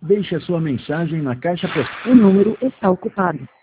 Deixe a sua mensagem na caixa postal. O número está ocupado.